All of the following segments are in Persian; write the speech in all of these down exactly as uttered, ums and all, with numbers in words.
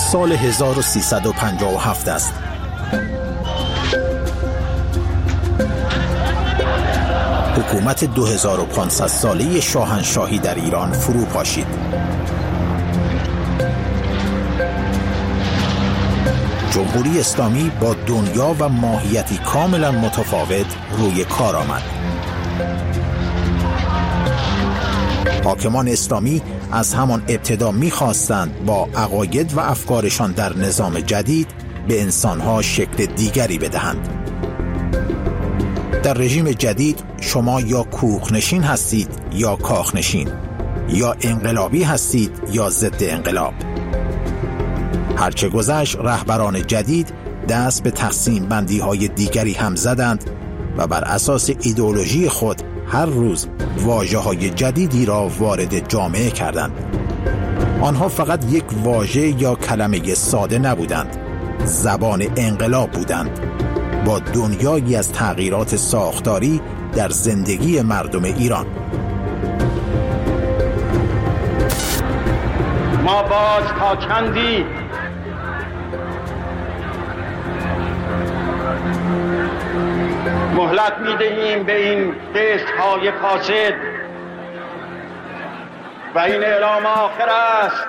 سال هزار و سیصد و پنجاه و هفت است. حکومت دو هزار و پانصد ساله شاهنشاهی در ایران فرو پاشید. جمهوری اسلامی با دنیا و ماهیتی کاملا متفاوت روی کار آمد. حاکمان اسلامی از همان ابتدا می‌خواستند با عقاید و افکارشان در نظام جدید به انسانها شکل دیگری بدهند. در رژیم جدید شما یا کوخنشین هستید یا کاخنشین، یا انقلابی هستید یا ضد انقلاب. هرچه گذشت رهبران جدید دست به تقسیم بندی های دیگری هم زدند و بر اساس ایدئولوژی خود هر روز واژه های جدیدی را وارد جامعه کردند. آنها فقط یک واژه یا کلمه ساده نبودند، زبان انقلاب بودند، با دنیایی از تغییرات ساختاری در زندگی مردم ایران. ما باز تا چندی مهلت می‌دهیم به این قسط‌های فاسد و این اعلام آخر است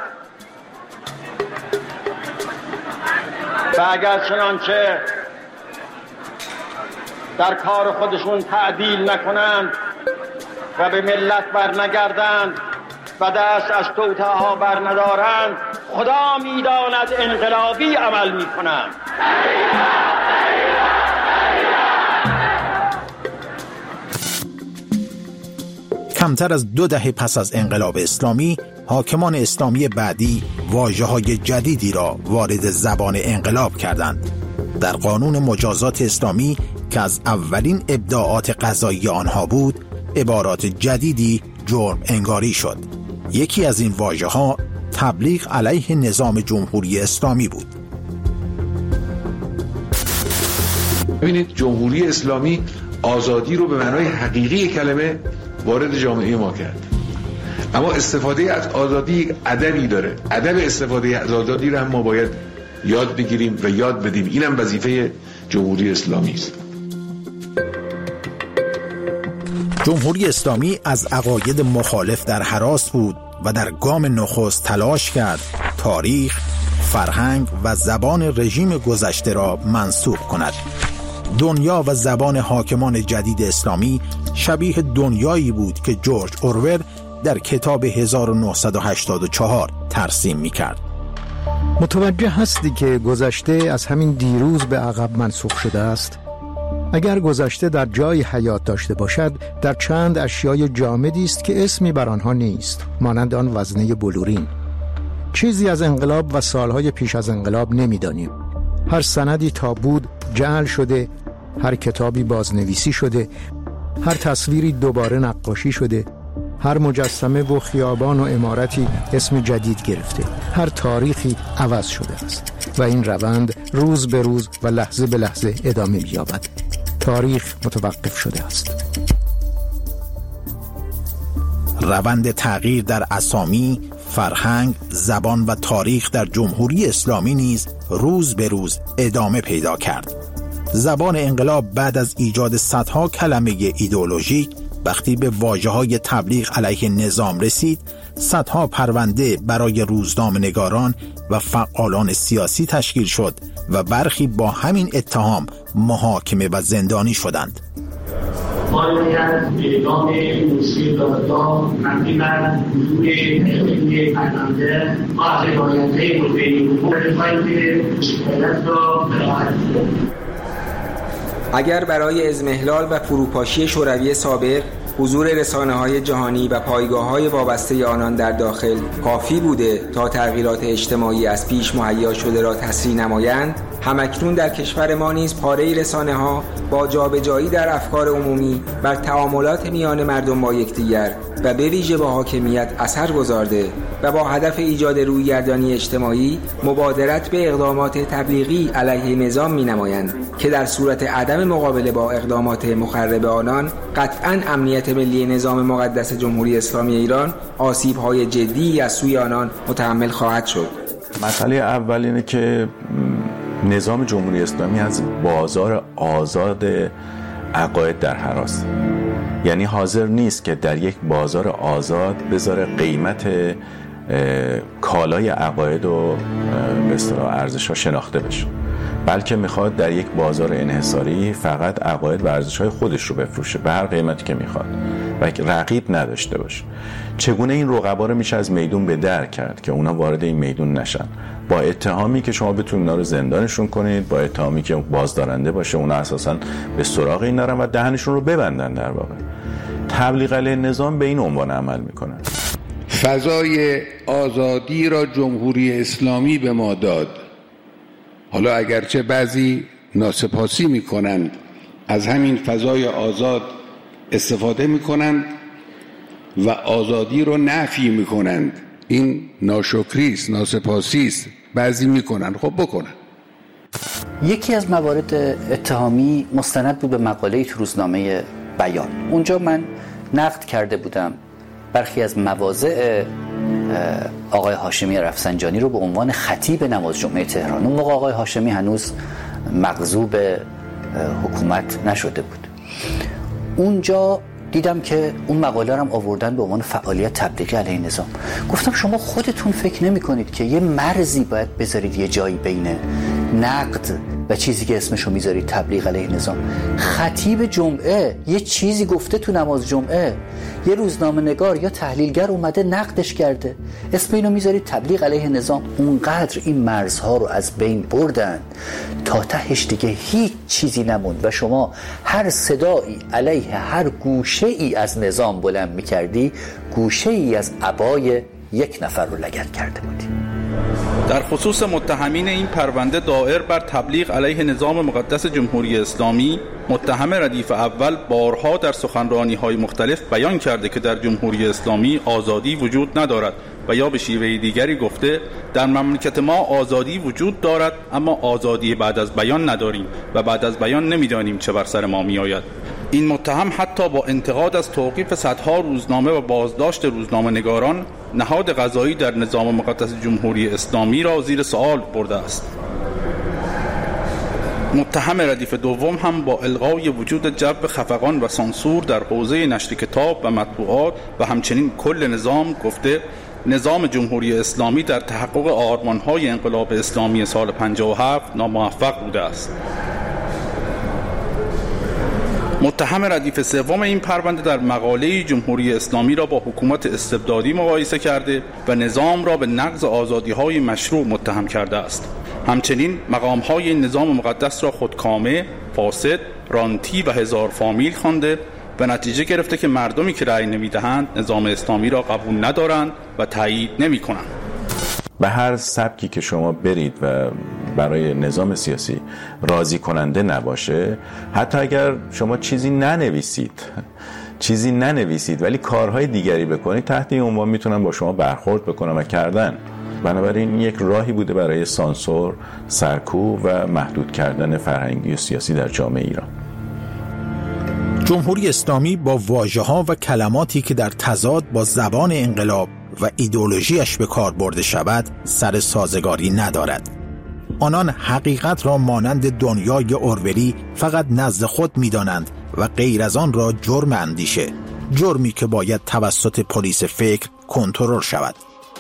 و اگر چنانچه در کار خودشون تعدیل نکنند و به ملت بر نگردند و دست از توطئه‌ها بر ندارند، خدا می‌داند انقلابی عمل می‌کنند. کمتر از دو دهه پس از انقلاب اسلامی، حاکمان اسلامی بعدی واژه‌های جدیدی را وارد زبان انقلاب کردند. در قانون مجازات اسلامی که از اولین ابداعات قضایی آنها بود، عبارات جدیدی جرم انگاری شد. یکی از این واژه‌ها تبلیغ علیه نظام جمهوری اسلامی بود. ببینید، جمهوری اسلامی آزادی رو به معنای حقیقی کلمه وارد جامعه ما کرد، اما استفاده از آزادی یک ادبی داره. ادب استفاده از آزادی رو هم ما باید یاد بگیریم و یاد بدیم. اینم وظیفه جمهوری اسلامی است. جمهوری اسلامی از عقاید مخالف در هراس بود و در گام نخست تلاش کرد تاریخ، فرهنگ و زبان رژیم گذشته را منسوخ کند. دنیا و زبان حاکمان جدید اسلامی شبیه دنیایی بود که جورج اورول در کتاب هزار و نهصد و هشتاد و چهار ترسیم می‌کرد. متوجه هستی که گذشته از همین دیروز به عقب منسوخ شده است؟ اگر گذشته در جای حیات داشته باشد، در چند اشیای جامدی است که اسمی بر آنها نیست، مانند آن وزنه بلورین. چیزی از انقلاب و سالهای پیش از انقلاب نمی‌دانیم. هر سندی تا بود جعل شده، هر کتابی بازنویسی شده، هر تصویری دوباره نقاشی شده، هر مجسمه و خیابان و عمارتی اسم جدید گرفته، هر تاریخی عوض شده است و این روند روز به روز و لحظه به لحظه ادامه می‌یابد. تاریخ متوقف شده است. روند تغییر در اسامی، فرهنگ، زبان و تاریخ در جمهوری اسلامی نیز روز به روز ادامه پیدا کرد. زبان انقلاب بعد از ایجاد صدها کلمه ایدئولوژیک وقتی به واژه‌های تبلیغ علیه نظام رسید، صدها پرونده برای روزنامه‌نگاران و فعالان سیاسی تشکیل شد و برخی با همین اتهام محاکمه و زندانی شدند. مالیات اعدام موسیقی دادگاه تقریبا حضور تقریبی پرونده از روایته مدعی حقوق فایل مشکلات را براحت اگر برای اضمحلال و فروپاشی شوروی سابق حضور رسانه‌های جهانی و پایگاه‌های وابسته آنان در داخل کافی بوده تا تغییرات اجتماعی از پیش مهیا شده را تسریع نمایند، همکنون در کشور ما نیز پاره رسانه‌ها با جابجایی در افکار عمومی بر تعاملات میان مردم با یکدیگر و به ویژه با حاکمیت اثر گذارده و با هدف ایجاد رویگردانی اجتماعی مبادرت به اقدامات تبلیغی علیه نظام می‌نمایند که در صورت عدم مقابله با اقدامات مخرب آنان قطعاً امنیت ملی نظام مقدس جمهوری اسلامی ایران آسیب‌های جدی از سوی آنان متحمل خواهد شد. مسئله اول اینه که نظام جمهوری اسلامی از بازار آزاد عقاید در حراست، یعنی حاضر نیست که در یک بازار آزاد بذاره قیمت کالای عقاید و به اصطلاح ارزش‌ها شناخته بشه، بلکه میخواد در یک بازار انحصاری فقط عقاید و ارزش‌های خودش رو بفروشه به هر قیمتی که میخواد و رقیب نداشته باشه. چگونه این رقبا رو میشه از میدون به در کرد که اونا وارد این میدون نشن؟ با اتهامی که شما بتونید اونا رو زندانشون کنید، با اتهامی که بازدارنده باشه، اونا اساساً به سراغ این نرن و دهنشون رو ببندن. در واقع تبلیغ علیه نظام به این عنوان عمل میکنن. فضای آزادی را جمهوری اسلامی به ما داد. حالا اگرچه بعضی ناسپاسی میکنند، از همین فضای آزاد استفاده میکنند و آزادی رو نفی میکنند. این ناشکری است، ناسپاسی است. بعضی میکنن، خب بکنن. یکی از موارد اتهامی مستند بود به مقاله تو روزنامه بیان. اونجا من نقد کرده بودم برخی از مواضع آقای هاشمی رفسنجانی رو به عنوان خطیب نماز جمعه تهران. اون موقع آقای هاشمی هنوز مغضوب حکومت نشده بود. اونجا دیدم که اون مقاله رو هم آوردن به عنوان فعالیت تبلیغی علیه نظام. گفتم شما خودتون فکر نمی کنید که یه مرزی باید بذارید یه جایی بین نقد و چیزی که اسمشو میذارید تبلیغ علیه نظام؟ خطیب جمعه یه چیزی گفته تو نماز جمعه، یه روزنامه نگار یا تحلیلگر اومده نقدش کرده، اسم اینو میذارید تبلیغ علیه نظام. اونقدر این مرزها رو از بین بردن تا تهش دیگه هیچ چیزی نموند و شما هر صدایی علیه هر گوشه ای از نظام بلند میکردی، گوشه ای از عبای یک نفر رو لگد کرده بودی. در خصوص متهمین این پرونده دائر بر تبلیغ علیه نظام مقدس جمهوری اسلامی، متهم ردیف اول بارها در سخنرانی‌های مختلف بیان کرده که در جمهوری اسلامی آزادی وجود ندارد و یا به شیوه دیگری گفته در مملکت ما آزادی وجود دارد اما آزادی بعد از بیان نداریم و بعد از بیان نمی‌دانیم چه بر سر ما می‌آید. این متهم حتی با انتقاد از توقیف صدها روزنامه و بازداشت روزنامه نگاران، نهاد قضایی در نظام مقدس جمهوری اسلامی را زیر سوال برده است. متهم ردیف دوم هم با الغای وجود جو خفقان و سانسور در حوزه نشر کتاب و مطبوعات و همچنین کل نظام گفته نظام جمهوری اسلامی در تحقق آرمان‌های انقلاب اسلامی سال پنجاه و هفت ناموفق بوده است. متهم ردیف سوم این پرونده در مقاله جمهوری اسلامی را با حکومت استبدادی مقایسه کرده و نظام را به نقض آزادی‌های مشروع متهم کرده است. همچنین مقام‌های این نظام مقدس را خودکامه، فاسد، رانتی و هزار فامیل خوانده و نتیجه گرفته که مردمی که رأی نمی‌دهند نظام اسلامی را قبول ندارند و تایید نمی‌کنند. به هر سبکی که شما برید و برای نظام سیاسی راضی کننده نباشه، حتی اگر شما چیزی ننویسید چیزی ننویسید ولی کارهای دیگری بکنید، تحت این عنوان میتونن با شما برخورد بکنن و کردن. بنابراین یک راهی بوده برای سانسور، سرکوب و محدود کردن فرهنگی و سیاسی در جامعه ایران. جمهوری اسلامی با واژه‌ها و کلماتی که در تضاد با زبان انقلاب و ایدئولوژیش به کار برده شود سر سازگاری ندارد. آنان حقیقت را مانند دنیای اورولی فقط نزد خود می‌دانند و غیر از آن را جرم اندیشه، جرمی که باید توسط پلیس فکر کنترل شود.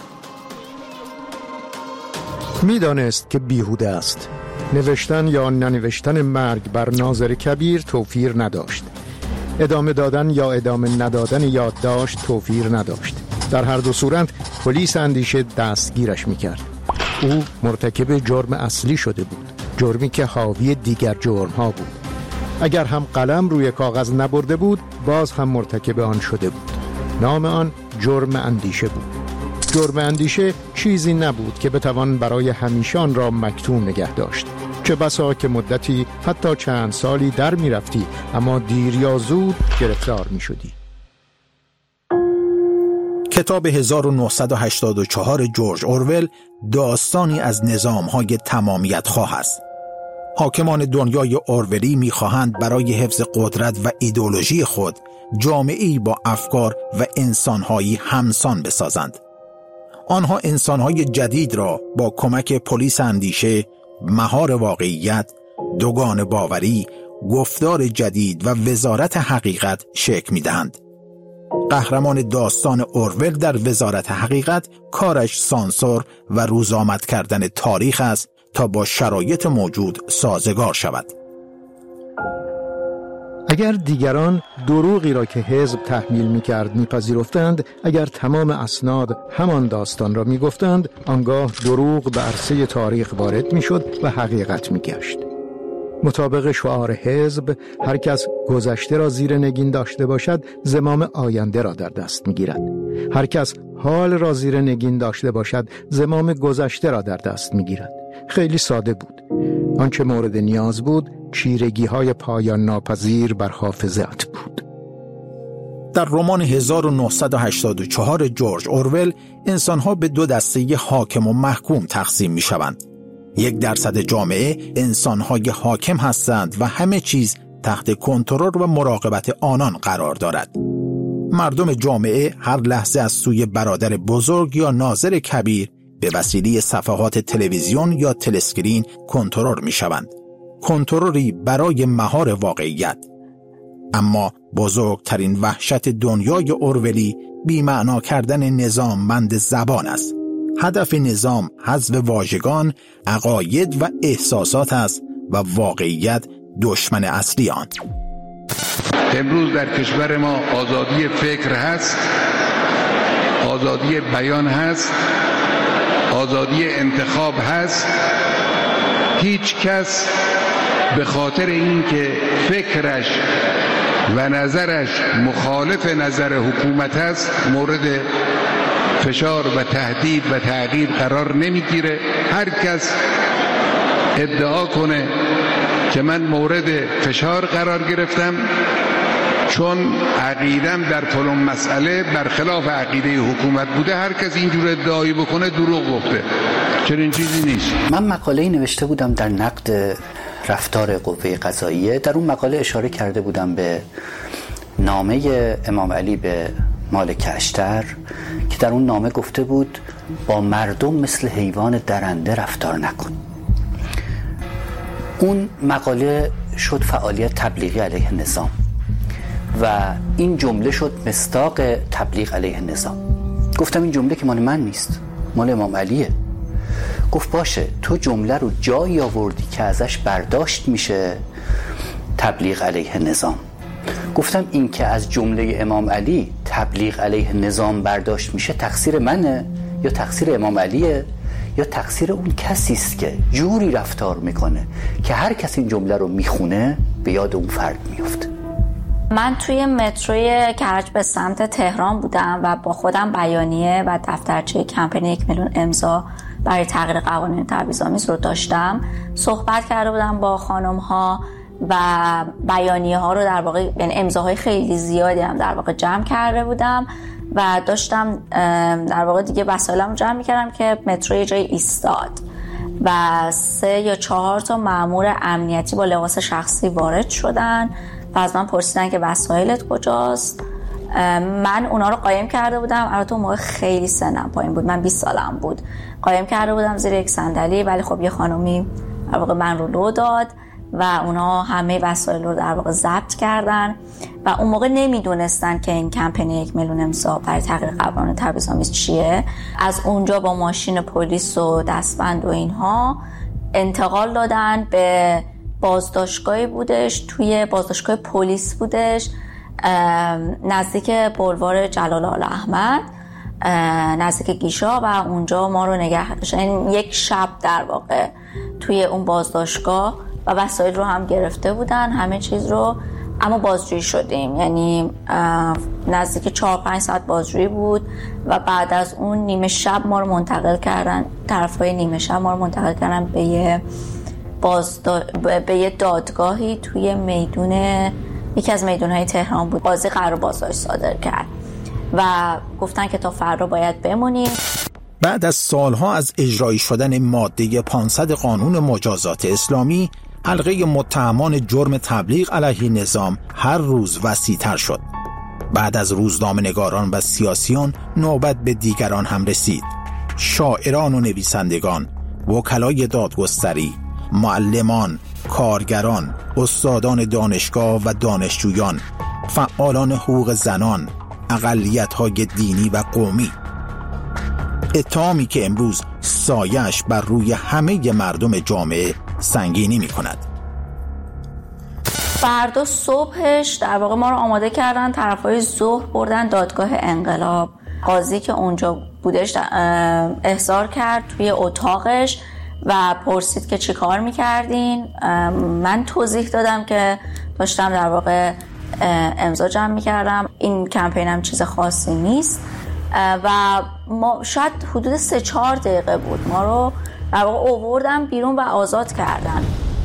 می‌دانست که بیهوده است. نوشتن یا ننوشتن مرگ بر ناظر کبیر توفیر نداشت. ادامه دادن یا ادامه ندادن یادداشت توفیر نداشت. در هر دو صورت پلیس اندیشه دستگیرش میکرد. او مرتکب جرم اصلی شده بود، جرمی که حاوی دیگر جرم ها بود. اگر هم قلم روی کاغذ نبرده بود باز هم مرتکب آن شده بود. نام آن جرم اندیشه بود. جرم اندیشه چیزی نبود که بتوان برای همیشه آن را مکتوم نگه داشت. چه بسا که مدتی حتی چند سالی در می رفتی اما دیر یا زود گرفتار می شدی. کتاب هزار و نهصد و هشتاد و چهار جورج اورول داستانی از نظام‌های تمامیت خواه است. حاکمان دنیای اورولی می‌خواهند برای حفظ قدرت و ایدئولوژی خود جامعه‌ای با افکار و انسان‌هایی همسان بسازند. آنها انسانهای جدید را با کمک پلیس اندیشه، مهار واقعیت، دوگان باوری، گفتار جدید و وزارت حقیقت شکل می‌دهند. قهرمان داستان اورول در وزارت حقیقت کارش سانسور و روزآمد کردن تاریخ است تا با شرایط موجود سازگار شود. اگر دیگران دروغی را که حزب تحمیل می‌کرد می‌پذیرفتند، اگر تمام اسناد همان داستان را می‌گفتند، آنگاه دروغ به عرصه تاریخ وارد می‌شد و حقیقت می‌گشت. مطابق شعار حزب، هر کس گذشته را زیر نگین داشته باشد، زمام آینده را در دست می‌گیرد. هر کس حال را زیر نگین داشته باشد، زمام گذشته را در دست می‌گیرد. خیلی ساده بود. آنچه مورد نیاز بود، چیرگی‌های پایان ناپذیر بر حافظه‌ات بود. در رمان هزار و نهصد و هشتاد و چهار جورج اورول، انسان‌ها به دو دسته حاکم و محکوم تقسیم می‌شوند. یک درصد جامعه انسان‌های حاکم هستند و همه چیز تحت کنترل و مراقبت آنان قرار دارد. مردم جامعه هر لحظه از سوی برادر بزرگ یا ناظر کبیر به وسیله صفحات تلویزیون یا تلسکرین کنترل می‌شوند. کنترلی برای مهار واقعیت. اما بزرگترین وحشت دنیای اورولی بی‌معنا کردن نظاممند زبان است. هدف نظام حذف واژگان، عقاید و احساسات است و واقعیت دشمن اصلی آن. امروز در کشور ما آزادی فکر هست، آزادی بیان هست، آزادی انتخاب هست. هیچ کس به خاطر اینکه فکرش و نظرش مخالف نظر حکومت است مورد فشار و تهدید و تعقیب قرار نمیگیره. هر کس ادعا کنه که من مورد فشار قرار گرفتم چون عقیدم در فلان مسئله برخلاف عقیده حکومت بوده، هر کس اینجور ادعایی بکنه دروغ گفته. چنین چیزی نیست. من مقاله‌ای نوشته بودم در نقد رفتار قوه قضاییه. در اون مقاله اشاره کرده بودم به نامه امام علی به مالک اشتر که در اون نامه گفته بود با مردم مثل حیوان درنده رفتار نکن. اون مقاله شد فعالیت تبلیغی علیه نظام و این جمله شد مصداق تبلیغ علیه نظام. گفتم این جمله که مال من نیست، مال امام علیه. گفت باشه، تو جمله رو جایی آوردی که ازش برداشت میشه تبلیغ علیه نظام. گفتم این که از جمله امام علی تبلیغ علیه نظام برداشت میشه تقصیر منه یا تقصیر امام علیه یا تقصیر اون کسی است که جوری رفتار میکنه که هر کسی این جمله رو میخونه به یاد اون فرد میفته. من توی متروی کرج به سمت تهران بودم و با خودم بیانیه و دفترچه کمپین یک میلیون امضا برای تغییر قوانین تبعیض‌آمیز رو داشتم. صحبت کرده بودم با خانم ها و بیانیه ها رو در واقع، یعنی امضاهای خیلی زیادی هم در واقع جمع کرده بودم و داشتم در واقع دیگه وسایلم جمع میکردم که مترو یه جای ایستاد و سه یا چهار تا مأمور امنیتی با لباس شخصی وارد شدن و از من پرسیدن که وسایلت کجاست. من اونا رو قایم کرده بودم، البته اون موقع خیلی سنم پایین بود، من بیست سالم بود، قایم کرده بودم زیر یک صندلی، ولی خب یه خانومی در واقع من رو لو داد و اونا همه وسایل رو در واقع ضبط کردن و اون موقع نمیدونستن که این کمپین یک میلیون امضا برای تغییر قوانین تبعیض‌آمیز چیه. از اونجا با ماشین پلیس و دستبند و اینها انتقال دادن به بازداشتگاهی بودش، توی بازداشتگاه پلیس بودش نزدیک بولوار جلال آل احمد، نزدیک گیشا، و اونجا ما رو نگه داشتن یک شب در واقع توی اون بازداشتگاه و وسایل رو هم گرفته بودن، همه چیز رو. اما بازجویی شدیم، یعنی نزدیک چهار پنج ساعت بازجویی بود و بعد از اون نیمه شب ما رو منتقل کردن، طرفای نیمه شب ما رو منتقل کردن به یه بازدا... به یه دادگاهی توی میدون، یکی از میدونهای تهران بود. قاضی قرار بازداشت صادر کرد و گفتن که تا فردا باید بمونیم. بعد از سالها از اجرایی شدن ماده پانصد قانون مجازات اسلامی، حلقه متهمان جرم تبلیغ علیه نظام هر روز وسیع‌تر شد. بعد از روزنامه‌نگاران و سیاسیون نوبت به دیگران هم رسید. شاعران و نویسندگان، وکلای دادگستری، معلمان، کارگران، استادان دانشگاه و دانشجویان، فعالان حقوق زنان، اقلیت‌های دینی و قومی. اتهامی که امروز سایش بر روی همه مردم جامعه سنگینی می‌کند. فردا صبحش در واقع ما رو آماده کردن، طرفای ظهر بردن دادگاه انقلاب. قاضی که اونجا بودش احضار کرد توی اتاقش و پرسید که چی کار میکردین. من توضیح دادم که داشتم در واقع امضا جمع میکردم، این کمپینم چیز خاصی نیست و ما شاید حدود سه چهار دقیقه بود ما رو در واقع آوردن بیرون و آزاد کردن.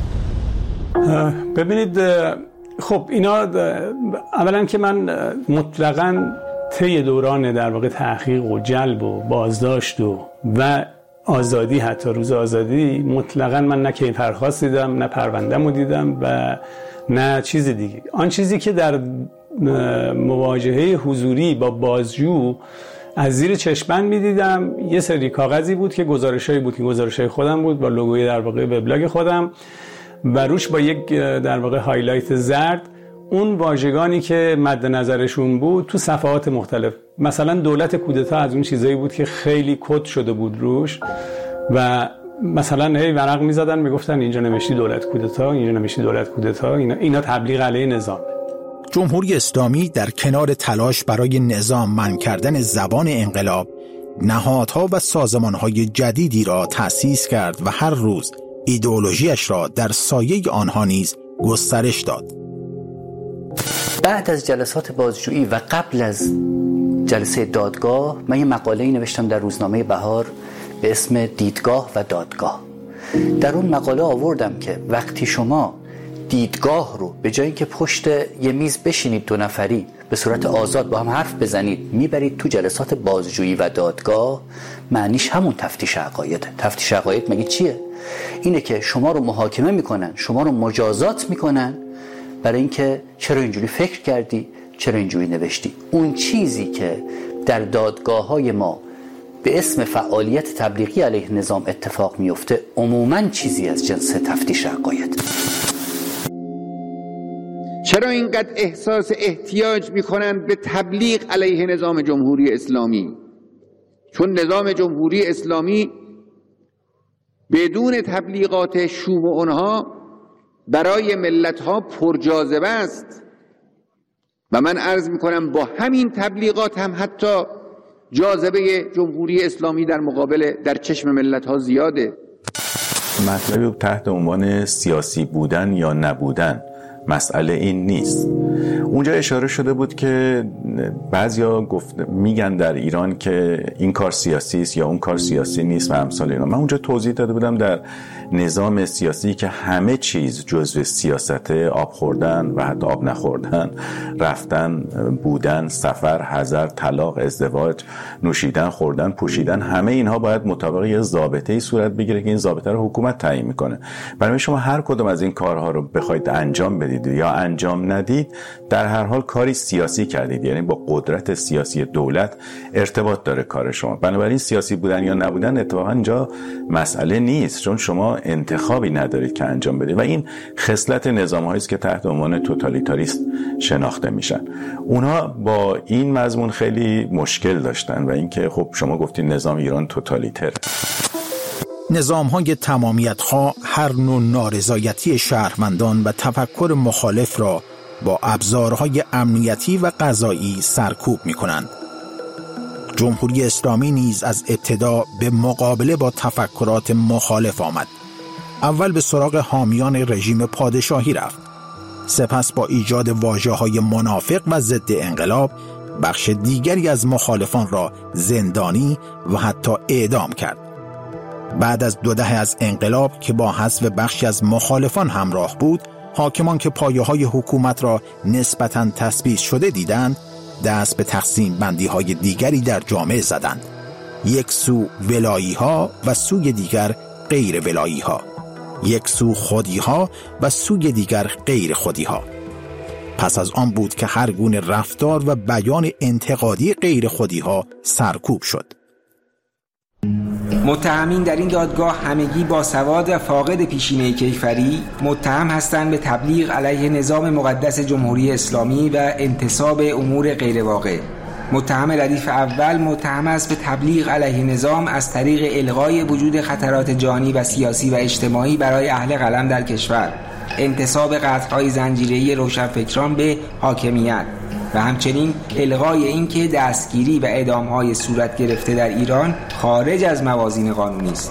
ببینید خب اینا اولا که من مطلقاً طی دوران در واقع تحقیق و جلب و بازداشت و و آزادی، حتی روز آزادی، مطلقاً من نه کیفرخواست دیدم، نه پرونده‌مو دیدم و نه چیز دیگه. آن چیزی که در مواجهه حضوری با بازجو از زیر چشمن می‌دیدم یه سری کاغذی بود که گزارشایی بود که گزارشای خودم بود با لوگوی در واقع وبلاگ خودم و روش با یک در واقع هایلایت زرد اون واژگانی که مد نظرشون بود تو صفحات مختلف. مثلا دولت کودتا از اون چیزایی بود که خیلی کد شده بود روش و مثلا هی ورق می‌زدن میگفتن اینجا نوشتی دولت کودتا، اینجا نوشتی دولت کودتا، اینا اینا تبلیغ علیه نظام. جمهوری اسلامی در کنار تلاش برای نظام من کردن زبان انقلاب، نهادها و سازمانهای جدیدی را تأسیس کرد و هر روز ایدئولوژیش را در سایه آنها نیز گسترش داد. بعد از جلسات بازجویی و قبل از جلسه دادگاه من یه مقاله‌ای نوشتم در روزنامه بهار به اسم دیدگاه و دادگاه. در اون مقاله آوردم که وقتی شما دیدگاه رو به جای اینکه پشت یه میز بشینید دو نفری به صورت آزاد با هم حرف بزنید میبرید تو جلسات بازجویی و دادگاه، معنیش همون تفتیش عقاید. تفتیش عقاید مگه چیه؟ اینه که شما رو محاکمه میکنن، شما رو مجازات میکنن برای اینکه چرا اینجوری فکر کردی، چرا اینجوری نوشتی. اون چیزی که در دادگاه‌های ما به اسم فعالیت تبلیغی علیه نظام اتفاق میفته عموماً چیزی از جنس تفتیش عقاید. چرا اینقدر احساس احتیاج میکنن به تبلیغ علیه نظام جمهوری اسلامی؟ چون نظام جمهوری اسلامی بدون تبلیغات شوم اونها برای ملتها پرجاذبه است و من عرض میکنم با همین تبلیغات هم حتی جاذبه جمهوری اسلامی در مقابل در چشم ملتها زیاده. مطلبی تحت عنوان سیاسی بودن یا نبودن، مسئله این نیست. اونجا اشاره شده بود که بعضیا گفت میگن در ایران که این کار سیاسی است یا اون کار سیاسی نیست و امثال اینا. من اونجا توضیح داده بودم در نظام سیاسی که همه چیز جزو سیاست، آب خوردن و حتی آب نخوردن، رفتن، بودن، سفر، حضر، طلاق، ازدواج، نوشیدن، خوردن، پوشیدن، همه اینها باید مطابق یه ضابطه‌ای صورت بگیره که این ضابطه رو حکومت تعیین میکنه. برای شما هر کدوم از این کارها رو بخواید انجام بدید یا انجام ندید، در هر حال کاری سیاسی کردید، یعنی با قدرت سیاسی دولت ارتباط داره کار شما. بنابراین سیاسی بودن یا نبودن اتفاقا اینجا مسئله نیست، چون شما انتخابی ندارید که انجام بدید و این خصلت نظام‌هایی است که تحت عنوان توتالیتاریست شناخته میشن. اونها با این مضمون خیلی مشکل داشتن و اینکه خب شما گفتید نظام ایران توتالیتر. نظام‌های تمامیت‌خواه هر نوع نارضایتی شهروندان و تفکر مخالف را با ابزارهای امنیتی و قضایی سرکوب می‌کنند. جمهوری اسلامی نیز از ابتدا به مقابله با تفکرات مخالف آمد. اول به سراغ حامیان رژیم پادشاهی رفت. سپس با ایجاد واژه‌های منافق و ضد انقلاب بخش دیگری از مخالفان را زندانی و حتی اعدام کرد. بعد از دو دهه از انقلاب که با حذف بخشی از مخالفان همراه بود، حاکمان که پایه‌های حکومت را نسبتاً تثبیت شده دیدند، دست به تقسیم بندی‌های دیگری در جامعه زدند. یک سو ولایی‌ها و سوی دیگر غیر ولایی‌ها. یک سو خودی‌ها و سوی دیگر غیر خودی‌ها. پس از آن بود که هر گونه رفتار و بیان انتقادی غیر خودی‌ها سرکوب شد. متهمین در این دادگاه همگی با سواد و فاقد پیشینه کیفری متهم هستند به تبلیغ علیه نظام مقدس جمهوری اسلامی و انتصاب امور غیرواقع. متهم ردیف اول متهم است به تبلیغ علیه نظام از طریق الغای وجود خطرات جانی و سیاسی و اجتماعی برای اهل قلم در کشور، انتصاب قطعهای زنجیره‌ای روشنفکران به حاکمیت و همچنین الغای اینکه دستگیری و اعدام‌های صورت گرفته در ایران خارج از موازین قانونی است.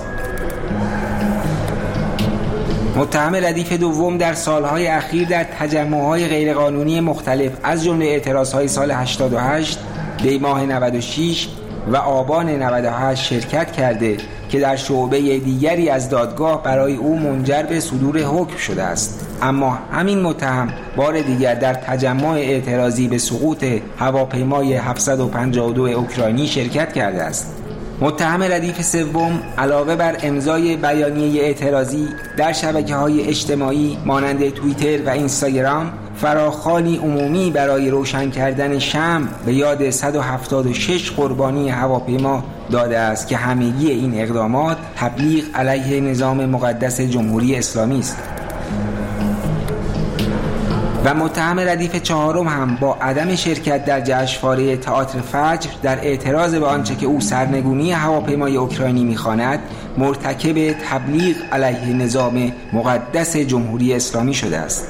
متهم ردیف دوم در سالهای اخیر در تجمع‌های غیرقانونی مختلف از جمله اعتراضهای سال هشتاد و هشت، دی ماه نود و شش و آبان نود و هشت شرکت کرده که در شعبه دیگری از دادگاه برای او منجر به صدور حکم شده است. اما همین متهم بار دیگر در تجمع اعتراضی به سقوط هواپیمای هفتصد و پنجاه و دو اوکراینی شرکت کرده است. متهم ردیف سوم علاوه بر امضای بیانیه اعتراضی در شبکه‌های اجتماعی مانند توییتر و اینستاگرام فراخوانی عمومی برای روشن کردن شمع به یاد صد و هفتاد و شش قربانی هواپیما داده است که همگی این اقدامات تبلیغ علیه نظام مقدس جمهوری اسلامی است. و متهم ردیف چهارم هم با عدم شرکت در جشنواره تئاتر فجر در اعتراض به آنچه که او سرنگونی هواپیمای اوکراینی می‌خواند مرتکب تبلیغ علیه نظام مقدس جمهوری اسلامی شده است.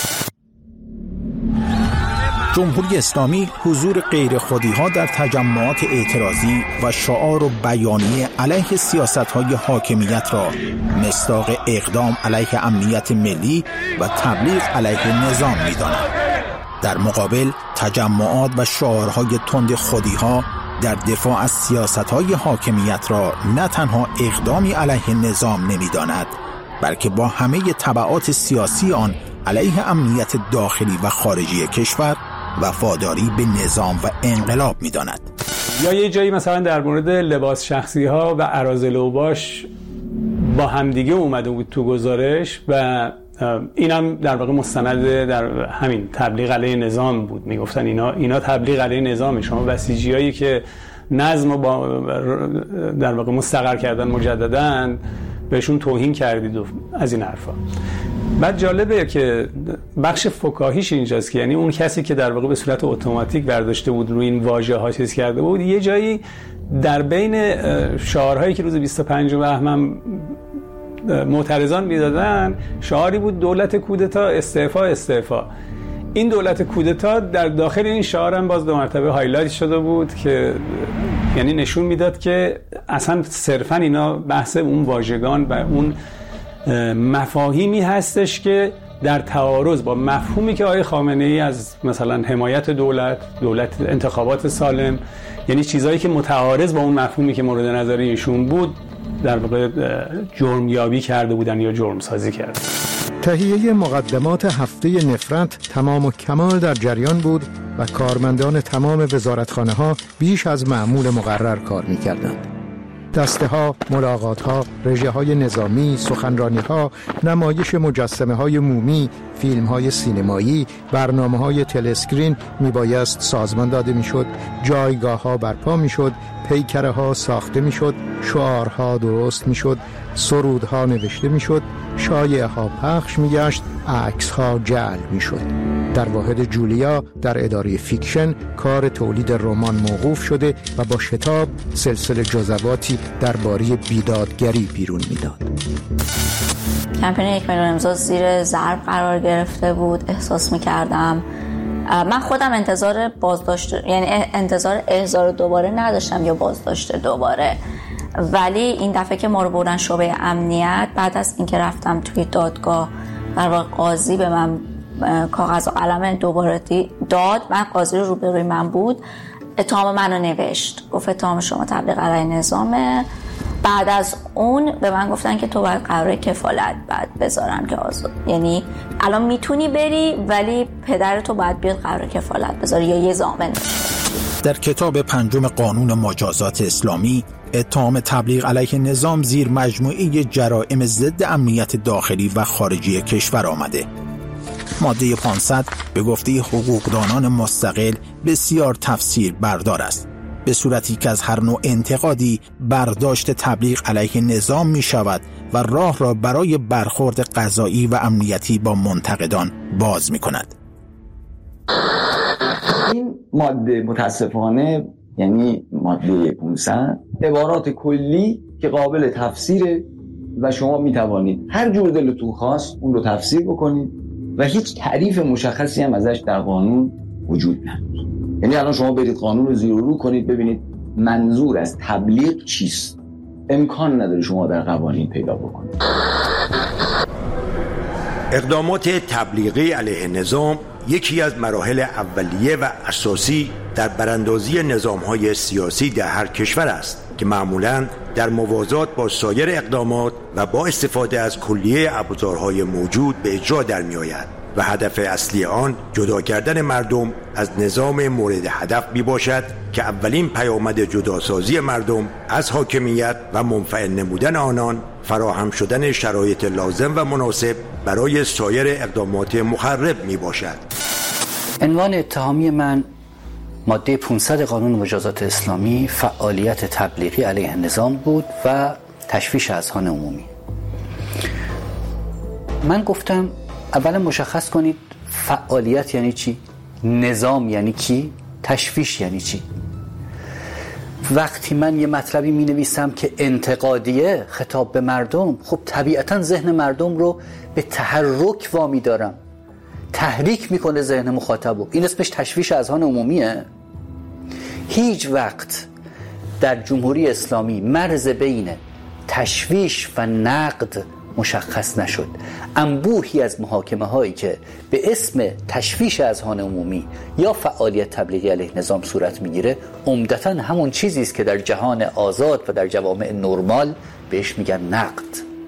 جمهوری اسلامی حضور غیر خودی‌ها در تجمعات اعتراضی و شعار و بیانیه علیه سیاست‌های حاکمیت را مصداق اقدام علیه امنیت ملی و تبلیغ علیه نظام می‌داند. در مقابل تجمعات و شعارهای تند خودی‌ها در دفاع از سیاست‌های حاکمیت را نه تنها اقدامی علیه نظام نمی‌داند، بلکه با همه تبعات سیاسی آن علیه امنیت داخلی و خارجی کشور وفاداری به نظام و انقلاب می‌داند. یا یه جایی مثلا در مورد لباس شخصی ها و اراذل اوباش با همدیگه اومده بود تو گزارش و اینم در واقع مستند در همین تبلیغ علیه نظام بود. میگفتن اینا اینا تبلیغ علیه نظام، شما بسیجیایی که نظم رو با در واقع مستقر کردن مجدداً بهشون توهین کردید و از این حرفا. بعد جالبه که بخش فکاهیش اینجاست که یعنی اون کسی که در واقع به صورت اتوماتیک برداشته بود روی این واژه ها چیز کرده بود، یه جایی در بین شعارهایی که روز بیست و پنجم بهمن معترضان میدادن شعاری بود دولت کودتا استعفا استعفا. این دولت کودتا در داخل این شعار هم باز دو مرتبه هایلایت شده بود که یعنی نشون میداد که اصلا صرفا اینا بحث اون واژگان و اون مفاهیمی هستش که در تعارض با مفهومی که آقای خامنه‌ای از مثلا حمایت دولت، دولت انتخابات سالم، یعنی چیزایی که متعارض با اون مفهومی که مورد نظر ایشون بود در واقع جرم یابی کرده بودن یا جرم سازی کرده. تهیه مقدمات هفته نفرت تمام و کمال در جریان بود و کارمندان تمام وزارتخانه‌ها بیش از معمول مقرر کار می‌کردند. دسته ها، ملاقات ها، رژه های نظامی، سخنرانی ها، نمایش مجسمه های مومی، فیلم های سینمایی، برنامه های تلسکرین می بایست سازمان داده می شد، جایگاه ها برپا می شد، پیکره ها ساخته می شد، شعارها درست می شد، سرودها نوشته می شد، شایعه ها پخش می گشت، عکس ها جعل می شد. در واحد جولیا در اداره فیکشن کار تولید رمان موقوف شده و با شتاب سلسله جزواتی درباره بیدادگری بیرون میداد. کمپین یک میلیون امضا زیر ضرب قرار گرفته بود. احساس میکردم من خودم انتظار بازداشت، یعنی انتظار احضار دوباره نداشتم یا بازداشت دوباره، ولی این دفعه که ما رو بردن شعبه امنیت، بعد از اینکه رفتم توی دادگاه در واقع قاضی به من کاغذ و قلم دوباره داد، من قاضی رو روبروی من بود، اتهام منو نوشت، گفت اتهام شما تبلیغ علیه نظامه. بعد از اون به من گفتن که تو باید قراره کفالت بعد بذارم که آزاد، یعنی الان میتونی بری ولی پدرتو باید بیاد قراره کفالت بذاری یا یه ضامن بشه. در کتاب پنجم قانون مجازات اسلامی اتهام تبلیغ علیه نظام زیر مجموعه جرائم ضد امنیت داخلی و خارجی کشور آمده. ماده پانصد به گفته حقوقدانان مستقل بسیار تفسیر بردار است. به صورتی که از هر نوع انتقادی برداشت تبلیغ علیه نظام می شود و راه را برای برخورد قضایی و امنیتی با منتقدان باز می کند. این ماده متاسفانه، یعنی ماده پانصد، عبارات کلی که قابل تفسیره و شما می توانید هر جور دلتون خواست اون رو تفسیر بکنید و هیچ تعریف مشخصی هم ازش در قانون وجود نداره. یعنی الان شما برید قانون رو زیر و رو کنید ببینید منظور از تبلیغ چیست. امکان نداره شما در قوانین پیدا بکنید. اقدامات تبلیغی علیه نظام یکی از مراحل اولیه و اساسی در براندازی نظام‌های سیاسی در هر کشور است که معمولاً در موازات با سایر اقدامات و با استفاده از کلیه ابزارهای موجود به اجرا در می‌آید و هدف اصلی آن جدا کردن مردم از نظام مورد هدف می باشد که اولین پیامد جداسازی مردم از حاکمیت و منفعل نمودن آنان فراهم شدن شرایط لازم و مناسب برای سایر اقدامات مخرب می باشد. عنوان اتهامی من ماده پانصد قانون مجازات اسلامی فعالیت تبلیغی علیه نظام بود و تشویش اذهان عمومی. من گفتم اولا مشخص کنید فعالیت یعنی چی؟ نظام یعنی کی؟ تشویش یعنی چی؟ وقتی من یه مطلبی می نویسم که انتقادیه خطاب به مردم، خب طبیعتا ذهن مردم رو به تحرک وامی دارم، تحریک میکنه ذهن مخاطبو. این اسمش تشویش اذهان عمومیه. هیچ وقت در جمهوری اسلامی مرز بین تشویش و نقد مشخص نشد. انبوهی از محاکمه هایی که به اسم تشویش اذهان عمومی یا فعالیت تبلیغی علیه نظام صورت میگیره عمدتاً همون چیزی است که در جهان آزاد و در جوامع نرمال بهش میگن نقد.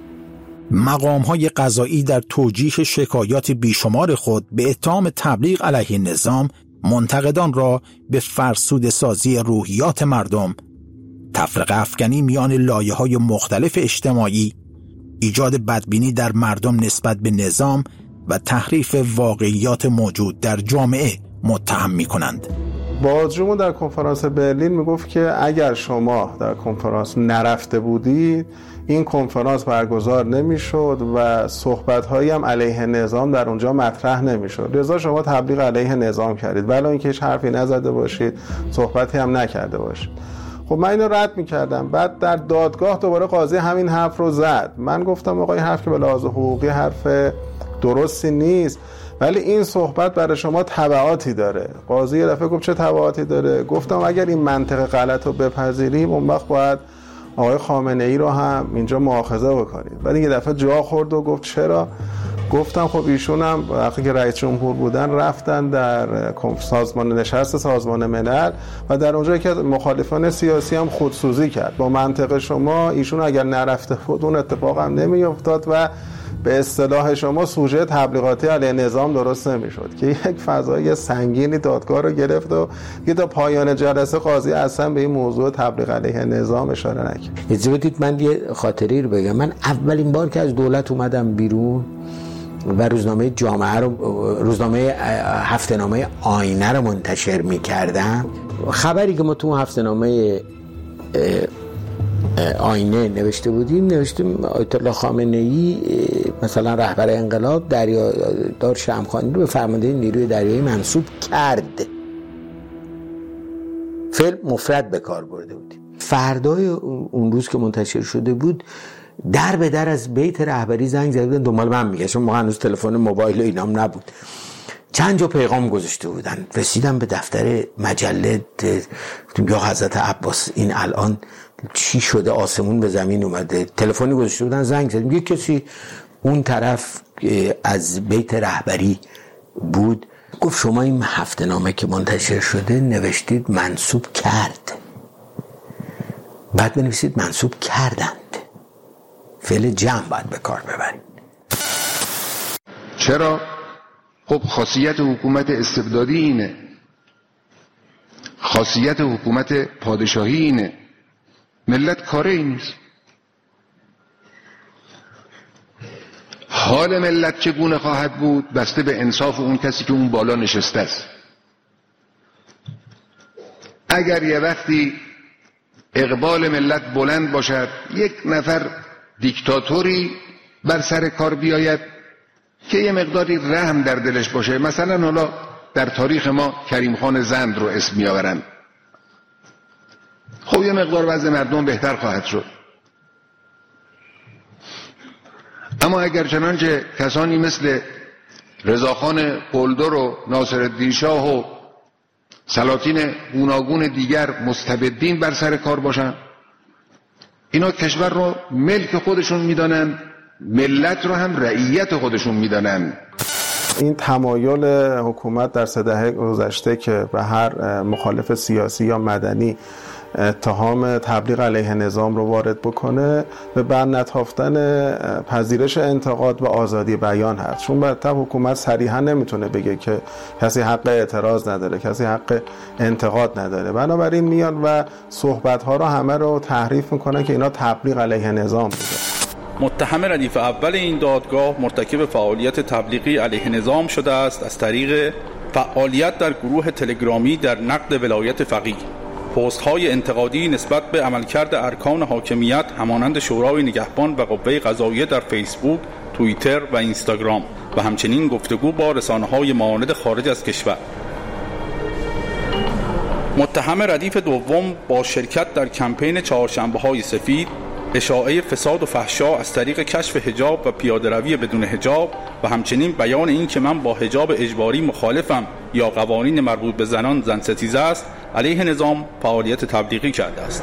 مقام‌های قضایی در توجیه شکایات بیشمار خود به اتهام تبلیغ علیه نظام منتقدان را به فرسوده سازی روحیات مردم، تفرقه افکنی میان لایه‌های مختلف اجتماعی، ایجاد بدبینی در مردم نسبت به نظام و تحریف واقعیات موجود در جامعه متهم می‌کنند. بازجومون در کنفرانس برلین میگفت که اگر شما در کنفرانس نرفته بودید این کنفرانس برگزار نمیشد و صحبت‌هایی هم علیه نظام در اونجا مطرح نمیشد. لذا شما تبلیغ علیه نظام کردید ولی اینکه هیچ حرفی نزده باشید، صحبتی هم نکرده باشید. خب من اینو رد می‌کردم. بعد در دادگاه دوباره قاضی همین حرف رو زد. من گفتم آقا این حرف که به لحاظ حقوقی حرف درستی نیست، ولی این صحبت برای شما تبعاتی داره. قاضی یه دفعه گفت چه تبعاتی داره؟ گفتم اگر این منطق غلط رو بپذیریم اون وقت باید آقای خامنه ای رو هم اینجا مؤاخذه بکنید. ولی یه دفعه جا خورد و گفت چرا؟ گفتم خب ایشون هم وقتی که رئیس جمهور بودن رفتن در سازمان نشست سازمان ملل و در اونجا که مخالفان سیاسی هم خودسوزی کرد. با منطق شما ایشون اگر نرفته بود اون اتفاق هم نمی افتاد و به اصطلاح شما سوژه تبلیغاتی علیه نظام درست نمیشد که یک فضای سنگینی دادگاه رو گرفت و که تا پایان جلسه قاضی اصلا به این موضوع تبلیغ علیه نظام اشاره نکرد. اجازه بدید من یه خاطری رو بگم. من اولین بار که از دولت اومدم بیرون و روزنامه جامعه رو روزنامه هفته‌نامه آینه رو منتشر می‌کردم، خبری که ما تو هفته‌نامه آینه نوشته بودیم نوشتیم آیت الله خامنه‌ای مثلا رهبر انقلاب دریادار شمخانی رو به فرمانده نیروی دریایی منصوب کرد. فعل مفرد به کار برده بودیم. فردای اون روز که منتشر شده بود در به در از بیت رهبری زنگ زده بودن دنبال من میگشتم. موقع هنوز تلفن موبایل و اینام نبود. چند جا پیغام گذاشته بودن. رسیدم به دفتر مجله، یا حضرت عباس این الان چی شده؟ آسمون به زمین اومده. تلفنی گذاشته بودن، زنگ زدیم. یک کسی اون طرف از بیت رهبری بود، گفت شما این هفته نامه که منتشر شده نوشتید منصوب کرد، بعد بنویسید منصوب کردند. فعل جمع باید به کار ببرید. چرا؟ خب خاصیت حکومت استبدادی اینه، خاصیت حکومت پادشاهی اینه. ملت کاره این نیست. حال ملت چگونه خواهد بود بسته به انصاف اون کسی که اون بالا نشسته است. اگر یه وقتی اقبال ملت بلند باشد، یک نفر دیکتاتوری بر سر کار بیاید که یه مقداری رحم در دلش باشه، مثلا حالا در تاریخ ما کریم خان زند رو اسم میآورند، خب یه مقدار وضع مردم بهتر خواهد شد. اما اگر چنانچه کسانی مثل رضاخان قلدر و ناصرالدین شاه و سلاطین گوناگون دیگر مستبدین بر سر کار باشن، اینا کشور رو ملک خودشون میدانن، ملت رو هم رعیت خودشون میدانن. این تمایل حکومت در سه دهه گذشته که به هر مخالف سیاسی یا مدنی اتهام تبلیغ علیه نظام رو وارد بکنه به بند نتافتن پذیرش انتقاد و آزادی بیان هست، چون بعد حکومت صریحا نمیتونه بگه که کسی حق اعتراض نداره، کسی حق انتقاد نداره، بنابراین میان و صحبت ها رو همه رو تحریف میکنن که اینا تبلیغ علیه نظام بوده. متهم ردیف اول این دادگاه مرتکب فعالیت تبلیغی علیه نظام شده است از طریق فعالیت در گروه تلگرامی در نقد ولایت فقیه، پست های انتقادی نسبت به عملکرد ارکان حاکمیت همانند شورای نگهبان و قوه قضاییه در فیسبوک، توییتر و اینستاگرام و همچنین گفتگو با رسانه‌های معاند خارج از کشور. متهم ردیف دوم با شرکت در کمپین چهارشنبه‌های سفید، اشاعه فساد و فحشا از طریق کشف حجاب و پیاده‌روی بدون حجاب و همچنین بیان این که من با حجاب اجباری مخالفم یا قوانین مربوط به زنان زن ستیزه است، علیه نظام فعالیت تبلیغی کرده است.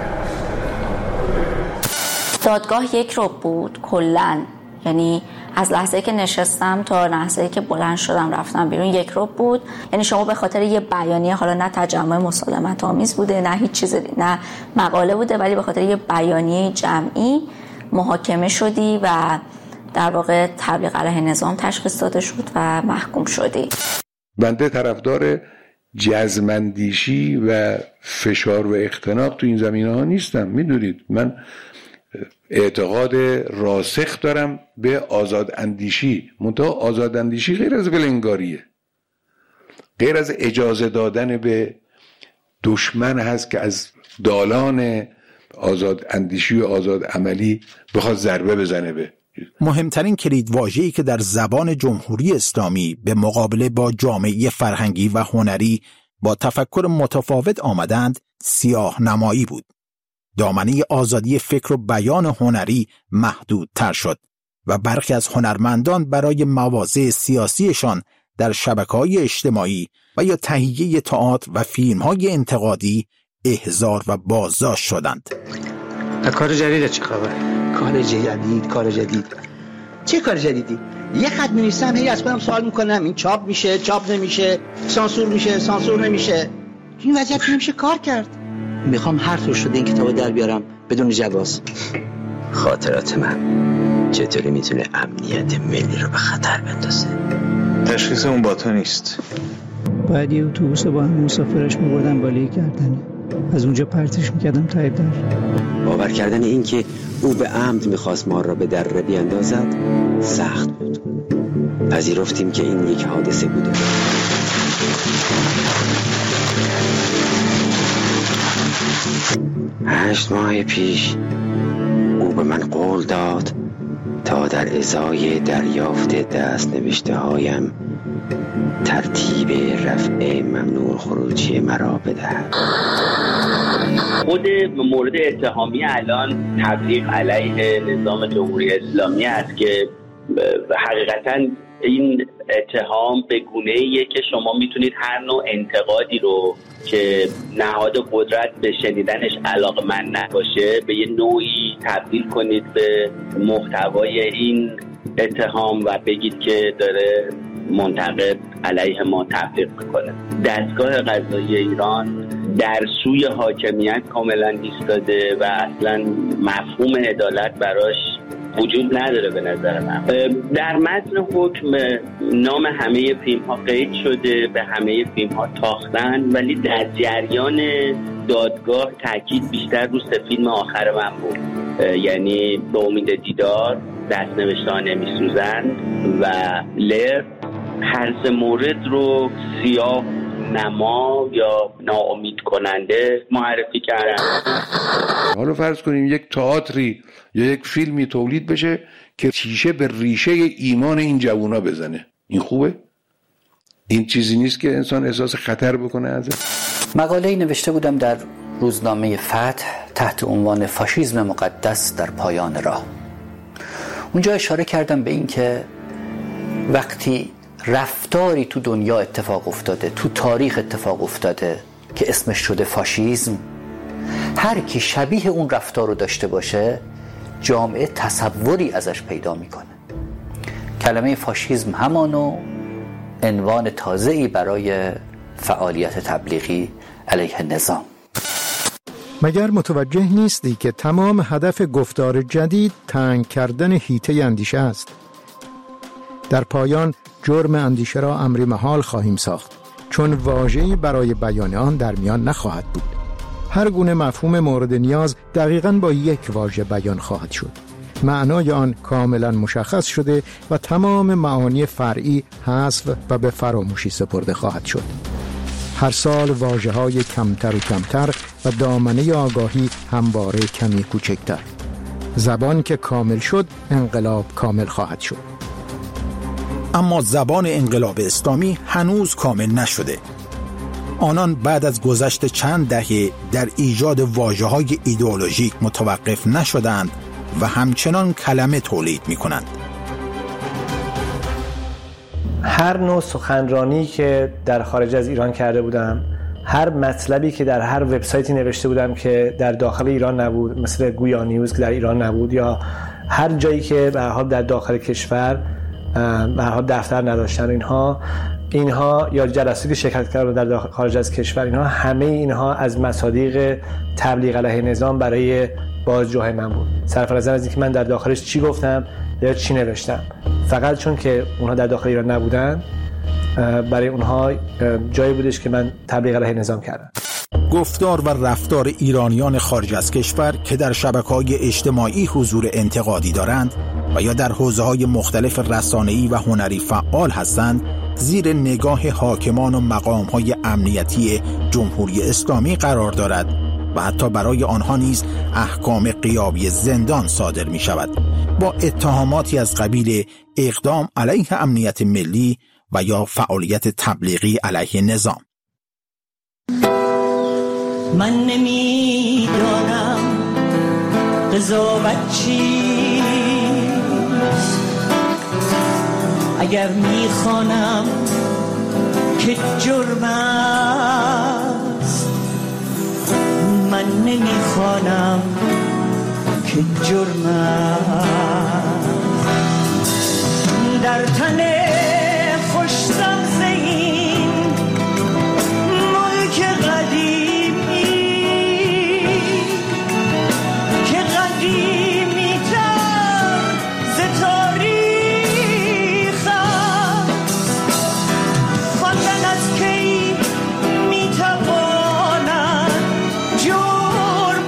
دادگاه یک رو بود کلاً، یعنی از لحظه‌ای که نشستم تا لحظه‌ای که بلند شدم رفتم بیرون یک رو بود. یعنی شما به خاطر یه بیانیه، حالا نه تجمع مسالمت آمیز بوده نه هیچ چیز، نه مقاله بوده، ولی به خاطر یه بیانیه جمعی محاکمه شدی و در واقع تبلیغ علیه نظام تشخیص داده شد و محکوم شدی. بنده طرفدار جزم‌اندیشی و فشار و اختناق تو این زمینه‌ها نیستم. میدونید من اعتقاد راسخ دارم به آزاد اندیشی، منتها آزاد اندیشی غیر از ولنگاریه، غیر از اجازه دادن به دشمن هست که از دالان آزاد اندیشی و آزاد عملی بخواد ضربه بزنه به. مهمترین کلیدواژه‌ای که در زبان جمهوری اسلامی به مقابله با جامعه فرهنگی و هنری با تفکر متفاوت آمدند سیاه نمایی بود. دامنه آزادی فکر و بیان هنری محدودتر شد و برخی از هنرمندان برای مواضع سیاسیشان در شبکه‌های اجتماعی و یا تهیه تئاتر و فیلم‌های انتقادی احضار و بازداشت شدند. کار جدید چه خبر؟ کار جدید، کار جدید. چه کار جدیدی؟ یه خط می‌نویسم، هی از خودم سوال می‌کنم این چاپ میشه، چاپ نمیشه، سانسور میشه، سانسور نمیشه. این وضعیت نمیشه کار کرد. میخوام هر طور شده این کتابو در بیارم بدون جواز. خاطرات من چطوری میتونه امنیت ملی رو به خطر بندازه؟ تشخیص اون با تو نیست. باید یه اتوبوس با هم مسافرش میبردم بالای گردنه، از اونجا پرتش میکردم تا در. باور کردن این که او به عمد میخواست ما را به دره بیاندازد سخت بود. پذیرفتیم که این یک حادثه بوده. هشت ماه پیش او به من قول داد تا در ازای دریافت دست نوشته هایم ترتیب رفع ممنوع خروجی مرا بدهد. خود مورد اتهامی الان تبلیغ علیه نظام جمهوری اسلامی است که حقیقتاً این اتهام به گونه‌ایه که شما میتونید هر نوع انتقادی رو که نهاد قدرت به شنیدنش علاقه‌مند نباشه به یه نوعی تبدیل کنید به محتوای این اتهام و بگید که داره منتقد علیه ما تبلیغ میکنه. دستگاه قضایی ایران در سوی حاکمیت کاملا ایستاده و اصلا مفهوم عدالت براش وجود نداره به نظر من. در متن حکم نام همه فیلم ها قید شده، به همه فیلم ها تاختن، ولی در جریان دادگاه تاکید بیشتر رو سه فیلم آخر من بود، یعنی به امید دیدار، دست‌نوشته‌ها نمی‌سوزند و لر. هر سه مورد رو سیاه راهنما یا ناامید کننده معرفی کردن. حالا فرض کنیم یک تئاتری یا یک فیلمی تولید بشه که تیشه به ریشه ایمان این جوونا بزنه، این خوبه؟ این چیزی نیست که انسان احساس خطر بکنه ازش؟ مقاله‌ای نوشته بودم در روزنامه فتح تحت عنوان فاشیسم مقدس در پایان راه. اونجا اشاره کردم به این که وقتی رفتاری تو دنیا اتفاق افتاده، تو تاریخ اتفاق افتاده که اسمش شده فاشیسم، هر کی شبیه اون رفتار رو داشته باشه جامعه تصوری ازش پیدا میکنه. کلمه فاشیسم همانو عنوان تازه‌ای برای فعالیت تبلیغی علیه نظام. مگر متوجه نیستی که تمام هدف گفتار جدید تنگ کردن حیطه اندیشه است؟ در پایان جرم اندیشه را امری محال خواهیم ساخت، چون واژه‌ای برای بیان آن در میان نخواهد بود. هر گونه مفهوم مورد نیاز دقیقاً با یک واژه بیان خواهد شد. معنای آن کاملا مشخص شده و تمام معانی فرعی حذف و به فراموشی سپرده خواهد شد. هر سال واژه‌های کمتر و کمتر و دامنه آگاهی همواره کمی کوچکتر. زبان که کامل شد، انقلاب کامل خواهد شد. اما زبان انقلاب اسلامی هنوز کامل نشده. آنان بعد از گذشت چند دهه در ایجاد واژه‌های ایدئولوژیک متوقف نشدند و همچنان کلمه تولید می‌کنند. هر نوع سخنرانی که در خارج از ایران کرده بودم، هر مطلبی که در هر وبسایتی نوشته بودم که در داخل ایران نبود، مثل گویا نیوز که در ایران نبود، یا هر جایی که به هر حال در داخل کشور به هر حال دفتر نداشتن، اینها اینها یا جلساتی شرکت کردن در خارج از کشور، اینها همه اینها از مصادیق تبلیغ علیه نظام برای بازجوهای من بود. صرف نظر از اینکه من در داخلش چی گفتم یا چی نوشتم، فقط چون که اونها در داخل ایران نبودن برای اونها جایی بودش که من تبلیغ علیه نظام کردم. گفتار و رفتار ایرانیان خارج از کشور که در شبکه‌های اجتماعی حضور انتقادی دارند و یا در حوزه‌های مختلف رسانه‌ای و هنری فعال هستند، زیر نگاه حاکمان و مقام‌های امنیتی جمهوری اسلامی قرار دارد و حتی برای آنها نیز احکام غیابی زندان صادر می شود با اتهاماتی از قبیل اقدام علیه امنیت ملی و یا فعالیت تبلیغی علیه نظام. من نمیدانم قضاوت چیست، اگر میخوانم که جرم است، من نمیخوانم که جرم است. در تن خوش سبز این ملک قدیمی که قدیمی تر ز تاریخ است، خواندن از کی میتواند جرم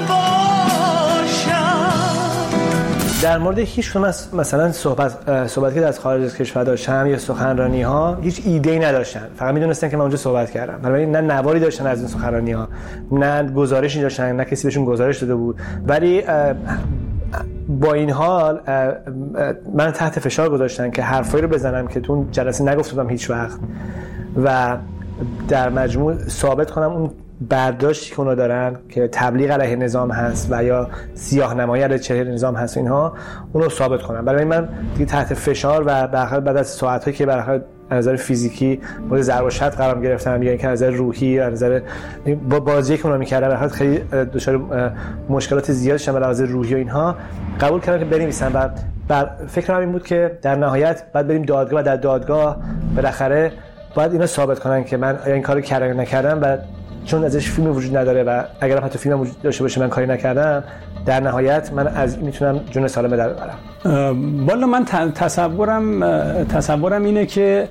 باشد. در مورد هیچ کدوم از مثلا صحبت صحبتی که از خارج از کشور داشتم یا سخنرانی ها هیچ ایده‌ای نداشتن، فقط میدونستن که من اونجا صحبت کردم. بنابراین نه نواری داشتن از این سخنرانی ها، نه گزارشی داشتن، نه کسی بهشون گزارش داده بود. ولی با این حال من تحت فشار گذاشتن که حرفایی رو بزنم که تو اون جلسه نگفته بودم هیچ وقت و در مجموع ثابت کنم اون برداشتی که اونا دارن که تبلیغ علیه نظام هست و یا سیاه‌نمایی علیه چهره نظام هست، اینها اونو ثابت کنم. برای من دیگه تحت فشار و بالاخره بعد از ساعت‌هایی که بالاخره از نظر فیزیکی مورد ضرب و شتم قرار گرفتم یا اینکه از نظر روحی از نظر با بازی که اونا می‌کردن بالاخره خیلی دچار مشکلات زیاد شدم از نظر روحی و اینها، قبول کردم که بنویسم و بر فکرم این بود که در نهایت بعد بریم دادگاه و در دادگاه بالاخره باید اینا ثابت کنن که من این کارو کردم نکردم و چون ازش فیلم وجود نداره و اگر حتی فیلم وجود داشته باشه من کاری نکردم، در نهایت من از میتونم جون سالم به در ببرم. والا من تصورم تصورم اینه که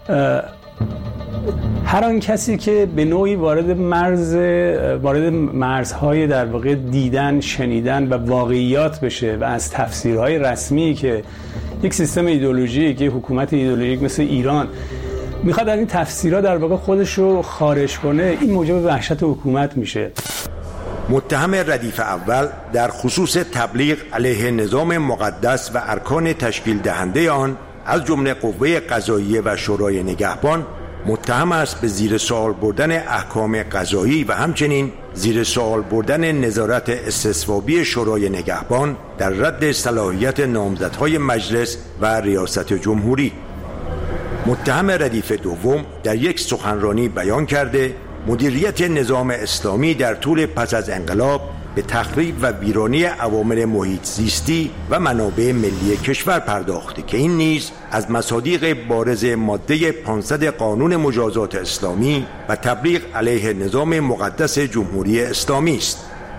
هر آن کسی که به نوعی وارد مرز وارد مرزهای در واقع دیدن، شنیدن و واقعیات بشه و از تفسیرهای رسمی که یک سیستم ایدئولوژیک، یک حکومت ایدئولوژیک مثل ایران میخواد از این تفسیرها در واقع خودش رو خارج کنه، این موجب وحشت حکومت میشه. متهم ردیف اول در خصوص تبلیغ علیه نظام مقدس و ارکان تشکیل دهنده آن از جمله قوه قضاییه و شورای نگهبان متهم است به زیر سوال بردن احکام قضایی و همچنین زیر سوال بردن نظارت استصوابی شورای نگهبان در رد صلاحیت نامزدهای مجلس و ریاست جمهوری. متهم ردیف دوم در یک سخنرانی بیان کرده مدیریت نظام اسلامی در طول پس از انقلاب به تخریب و ویرانی عوامل محیط زیستی و منابع ملی کشور پرداخته که این نیز از مصادیق بارز ماده پانصد قانون مجازات اسلامی و تبلیغ علیه نظام مقدس جمهوری اسلامی است.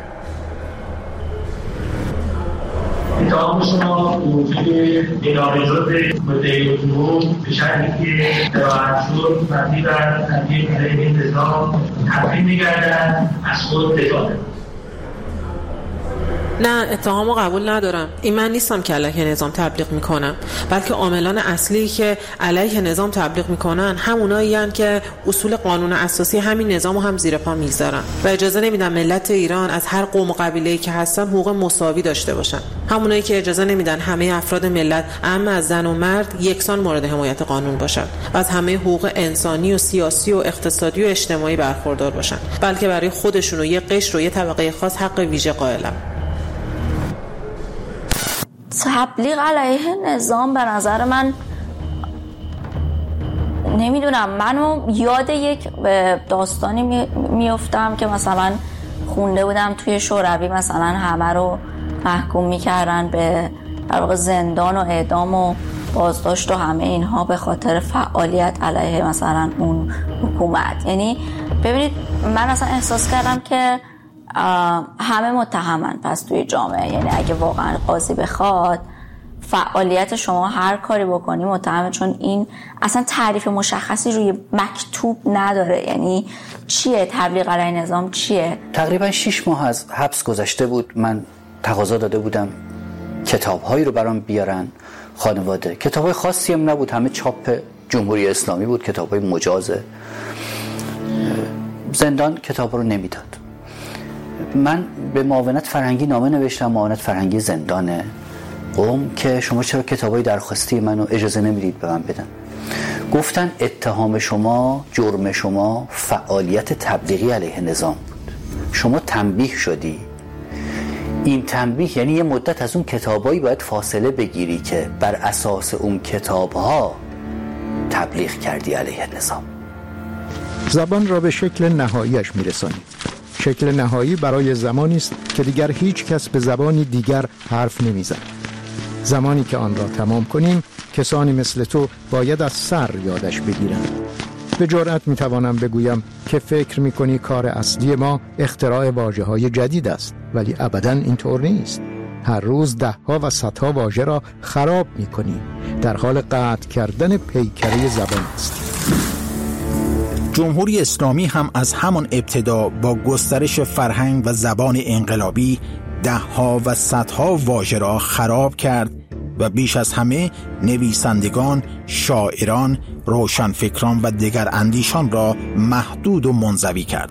اتهام شما موجود اداره‌جات مدعی عموم به شرطی که براحت شد مبنی بر تبلیغ علیه نظام تبلیغ می‌گردد از خود دفاع. نه، اتهامو قبول ندارم. این من نیستم که علیه نظام تبلیغ میکنم، بلکه عاملان اصلی که علیه نظام تبلیغ میکنن همونایی هستند که اصول قانون اساسی همین نظامو هم زیر پا میذارن و اجازه نمیدن ملت ایران از هر قوم و قبیله‌ای که هستن حقوق مساوی داشته باشن. همونایی که اجازه نمیدن همه افراد ملت، اما از زن و مرد، یکسان مورد حمایت قانون باشن و از همه حقوق انسانی و سیاسی و اقتصادی و اجتماعی برخوردار باشن، بلکه برای خودشون و یه قشر و یه طبقه خاص حق ویژه قائلن. تبلیغ علیه نظام به نظر من، نمیدونم، منو یاد یک داستانی میافتم که مثلا خونده بودم توی شوروی، مثلا همه رو محکوم میکردن به در واقع زندان و اعدام و بازداشت و همه اینها به خاطر فعالیت علیه مثلا اون حکومت. یعنی ببینید من اصلا احساس کردم که همه متهمن پس توی جامعه، یعنی اگه واقعا قاضی بخواد فعالیت شما هر کاری بکنی متهمه، چون این اصلا تعریف مشخصی روی مکتوب نداره. یعنی چیه تبلیغ علیه نظام؟ چیه؟ تقریبا شش ماه از حبس گذشته بود. من تقاضا داده بودم کتاب‌هایی رو برام بیارن خانواده. کتاب‌های خاصی هم نبود، همه چاپ جمهوری اسلامی بود، کتاب‌های مجازه. زندان کتاب رو نمیداد. من به معاونت فرهنگی نامه نوشتم، معاونت فرهنگی زندان قم، که شما چرا کتابای درخواستی منو اجازه نمیدید به من بدن؟ گفتن اتهام شما، جرم شما فعالیت تبلیغی علیه نظام بود، شما تنبیه شدی. این تنبیه یعنی یه مدت از اون کتابایی باید فاصله بگیری که بر اساس اون کتابها تبلیغ کردی علیه نظام. زبان را به شکل نهاییش میرسانی. شکل نهایی برای زمانی است که دیگر هیچ کس به زبانی دیگر حرف نمیزند. زمانی که آن را تمام کنیم، کسانی مثل تو باید از سر یادش بگیرند. به جرئت میتوانم بگویم که فکر میکنی کار اصلی ما اختراع واژه‌های جدید است، ولی ابداً اینطور نیست. هر روز ده ها و صدها واژه را خراب میکنیم. در حال قطع کردن پیکره زبان است. جمهوری اسلامی هم از همان ابتدا با گسترش فرهنگ و زبان انقلابی ده ها و صدها واژه را خراب کرد و بیش از همه نویسندگان، شاعران، روشنفکران و دیگر اندیشان را محدود و منزوی کرد.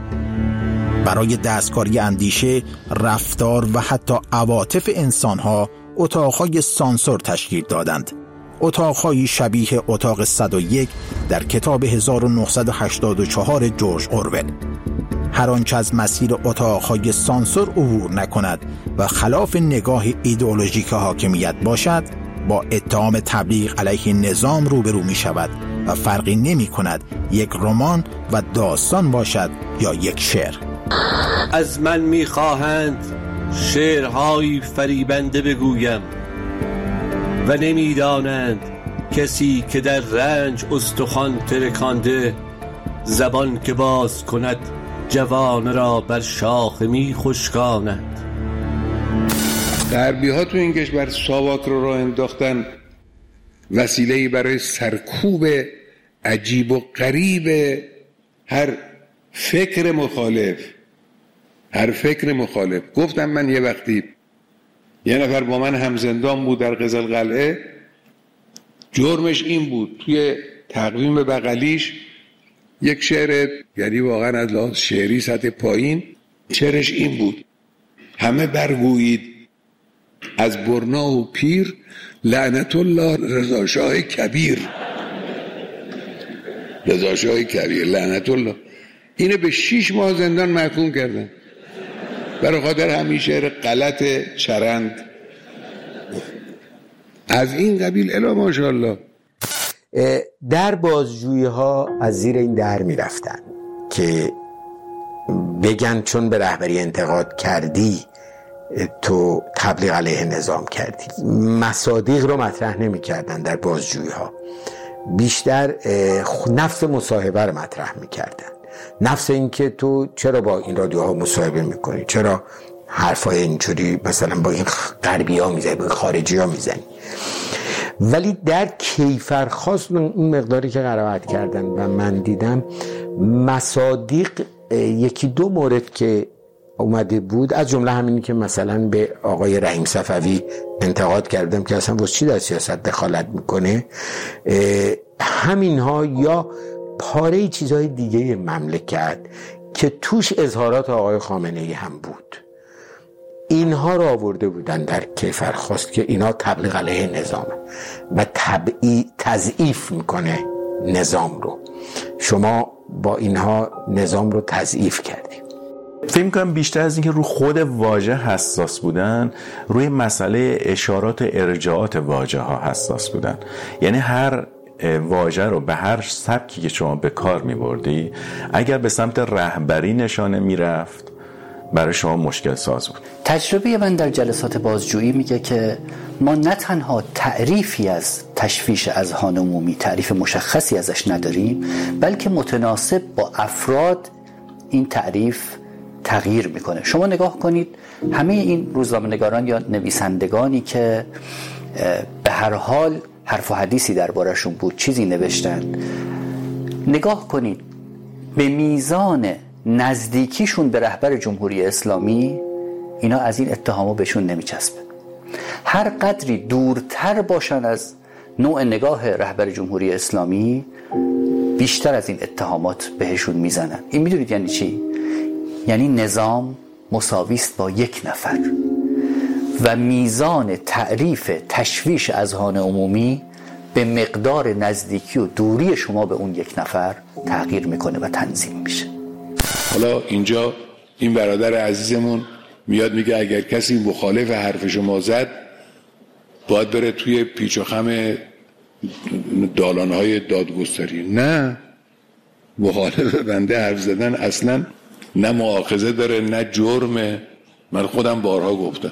برای دستکاری اندیشه، رفتار و حتی عواطف انسانها اتاقهای سانسور تشکیل دادند. اتاقهای شبیه اتاق صد و یک در کتاب هزار و نهصد و هشتاد و چهار جورج اورول. هر آنچه از مسیر اتاقهای سانسور عبور نکند و خلاف نگاه ایدئولوژیک حاکمیت باشد، با اتهام تبلیغ علیه نظام روبرو می شود و فرقی نمی کند یک رمان و داستان باشد یا یک شعر. از من می خواهند شعرهای فریبنده بگویم و نمی دانند کسی که در رنج استخوان ترکانده، زبان که باز کند جوان را بر شاخ می خشکاند. غربی ها تو این کشور ساواک رو راه انداختن، وسیله‌ای برای سرکوب عجیب و غریب هر فکر مخالف هر فکر مخالف. گفتم من یه وقتی یه نفر با من همزندان بود در قزلقلعه، جرمش این بود توی تقویم بغلیش یک شعر، یعنی واقعا از لحاظ شعری سطح پایین، شعرش این بود: همه برگویید از برنا و پیر، لعنت الله رضا شاه کبیر. رضا شاه کبیر لعنت الله. اینو به شیش ماه زندان محکوم کردن برای خاطر همین شعر غلط چرند از این قبیل. الا ماشاءالله. در بازجویی ها از زیر این در می رفتن که بگن چون به رهبری انتقاد کردی تو تبلیغ علیه نظام کردی. مصادیق رو مطرح نمی کردن در بازجویی ها، بیشتر نفس مصاحبه رو مطرح می کردن. نفس این که تو چرا با این رادیوها مصاحبه می کنی، چرا حرفای اینجوری مثلا با این غربی ها می زنی، با این خارجی ها می زنی. ولی در کیفرخواست اون مقداری که قرائت کردن و من دیدم، مصادیق یکی دو مورد که اومده بود، از جمله همینی که مثلا به آقای رحیم صفوی انتقاد کردم که اصلا واسه چی در سیاست دخالت میکنه، همین ها یا پاره چیزهای دیگه مملکت که توش اظهارات آقای خامنه ای هم بود، اینها رو آورده بودن در کیفرخواست که اینا تبلیغ علیه نظامه و طبعی تضعیف میکنه نظام رو. شما با اینها نظام رو تضعیف کردیم. فکر می‌کنم بیشتر از اینکه رو خود واژه حساس بودن، روی مسئله اشارات ارجاعات واژه ها حساس بودن. یعنی هر واژه رو به هر سبکی که شما به کار می‌بردی، اگر به سمت رهبری نشانه می‌رفت، برای شما مشکل ساز بود. تجربه من در جلسات بازجویی میگه که ما نه تنها تعریفی از تشویش اذهان عمومی، تعریف مشخصی ازش نداریم، بلکه متناسب با افراد این تعریف تغییر میکنه. شما نگاه کنید همه این روزنامه‌نگاران یا نویسندگانی که به هر حال حرف و حدیثی دربارشون بود، چیزی نوشتن، نگاه کنید به میزان نزدیکیشون به رهبر جمهوری اسلامی، اینا از این اتهامو بهشون نمیچسبه. هر قدری دورتر باشن از نوع نگاه رهبر جمهوری اسلامی، بیشتر از این اتهامات بهشون میزنن. این میدونید یعنی چی؟ یعنی نظام مساویست با یک نفر و میزان تعریف تشویش اذهان عمومی به مقدار نزدیکی و دوری شما به اون یک نفر تغییر میکنه و تنظیم میشه. حالا اینجا این برادر عزیزمون میاد میگه اگر کسی مخالف حرف شما زد باید بره توی پیچ و خم دالانهای دادگستری. نه، مخالف بنده حرف زدن اصلا نه مؤاخذه داره نه جرمه. من خودم بارها گفتم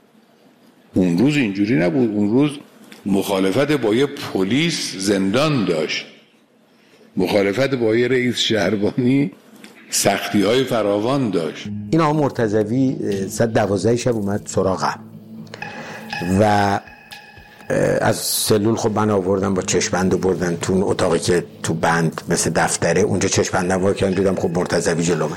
اون روز اینجوری نبود. اون روز مخالفت با یه پلیس زندان داشت، مخالفت با یه رئیس شهربانی سختی های فراوان داشت. این آقا مرتضوی ساعت دوازده شب اومد سراغم و از سلول خب من آوردم با چشمبند و بردن تو اون اتاقی که تو بند مثل دفتره، اونجا چشمبندم وار کردم، دیدم خب مرتضوی جلومه.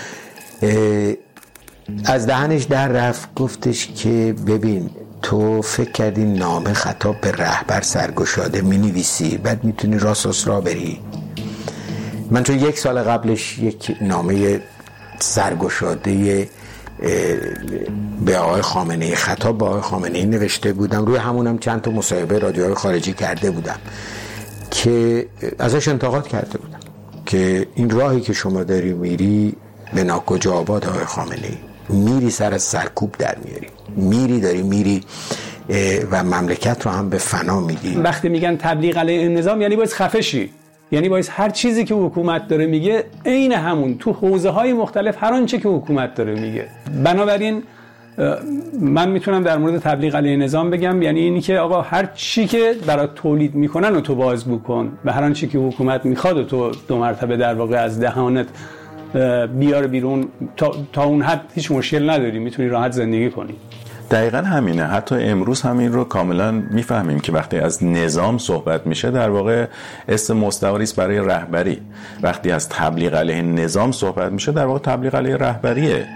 از دهنش در رفت، گفتش که ببین تو فکر کردی نامه خطاب به رهبر سرگشاده می نویسی بعد میتونی راست را بری؟ من چون یک سال قبلش یک نامه سرگشاده به آقای خامنه‌ای، خطاب به آقای خامنه‌ای نوشته بودم، روی همونم چند تا مصاحبه رادیوهای خارجی کرده بودم که ازش انتقاد کرده بودم که این راهی که شما داری میری به ناکجا آباد آقای خامنه‌ای، میری سر از سرکوب در میاری، میری داری میری و مملکت رو هم به فنا میدی. وقتی میگن تبلیغ علیه نظام یعنی باید خفه شی، یعنی باید هر چیزی که حکومت داره میگه عین همون تو حوزه های مختلف هر آنچه که حکومت داره میگه. بنابراین من میتونم در مورد تبلیغ علیه نظام بگم یعنی اینی که آقا هر چی که برای تولید میکنن و تو باز بکن و هر آنچه که حکومت میخواد و تو دو مرتبه در واقع از دهانت بیار بیرون، تا, تا اون حد هیچ مشکل نداری، میتونی راحت زندگی کنی. دقیقاً همینه. حتی امروز همین رو کاملا میفهمیم که وقتی از نظام صحبت میشه در واقع اسم مستعاری است برای رهبری. وقتی از تبلیغ علیه نظام صحبت میشه در واقع تبلیغ علیه رهبریه.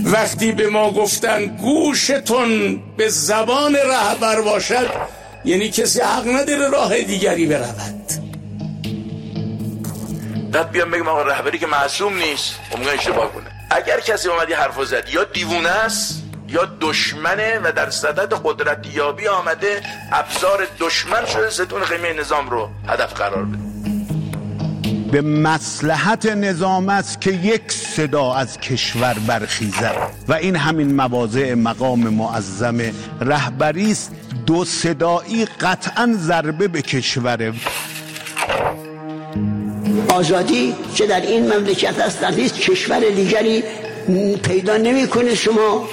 وقتی به ما گفتن گوشتون به زبان رهبر باشد، یعنی کسی حق نداره راه دیگری برود. بعد بیام بگم آقا رهبری که معصوم نیست، ممکنه اشتباه کنه. اگر کسی اومدی حرفو زد یا دیوونه است یا دشمنه و در صدد قدرتیابی آمده ابزار دشمن شده ستون خیمه نظام رو هدف قرار بده. به مصلحت نظام است که یک صدا از کشور برخیزد و این همین مواضع مقام معظم رهبری است. دو صدایی قطعا ضربه به کشوره. آزادی چه در این مملکت است در هیچ کشور دیگری پیدا نمی‌کنه. شما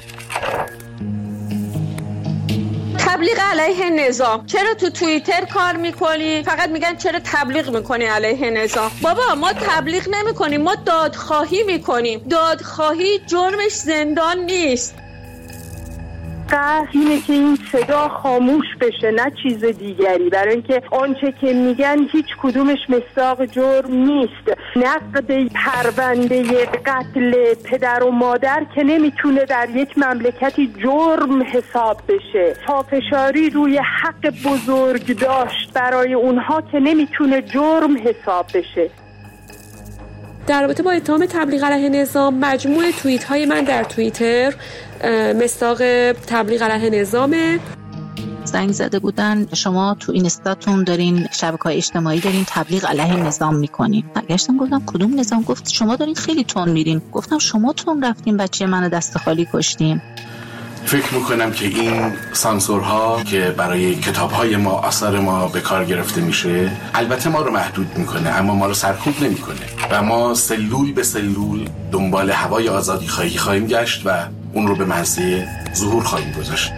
تبلیغ علیه نظام، چرا تو توییتر کار میکنی؟ فقط میگن چرا تبلیغ میکنی علیه نظام. بابا ما تبلیغ نمیکنیم، ما دادخواهی میکنیم. دادخواهی جرمش زندان نیست. قصد اینه که این صدا خاموش بشه، نه چیز دیگری، برای اینکه آنچه که میگن هیچ کدومش مصداق جرم نیست. نقد پرونده قتل پدر و مادر که نمیتونه در یک مملکتی جرم حساب بشه. پافشاری روی حق بزرگ داشت برای اونها که نمیتونه جرم حساب بشه. در رابطه با اتهام تبلیغ علیه نظام، مجموع توییت های من در توییتر مصداق تبلیغ علیه نظامه. زنگ زده بودن شما تو اینستاتون دارین، شبکه‌های اجتماعی دارین تبلیغ علیه نظام میکنین. برگشتم گفتم کدوم نظام؟ گفت شما دارین خیلی تون میرین. گفتم شما تون رفتین بچه منو دست خالی کشتین. فکر میکنم که این سانسورها که برای کتابهای ما، آثار ما به کار گرفته میشه، البته ما رو محدود میکنه اما ما رو سرکوب نمیکنه و ما سلول به سلول دنبال هوای آزادی خواهی خواهیم گشت و اون رو به منزل ظهور خواهیم گذاشت.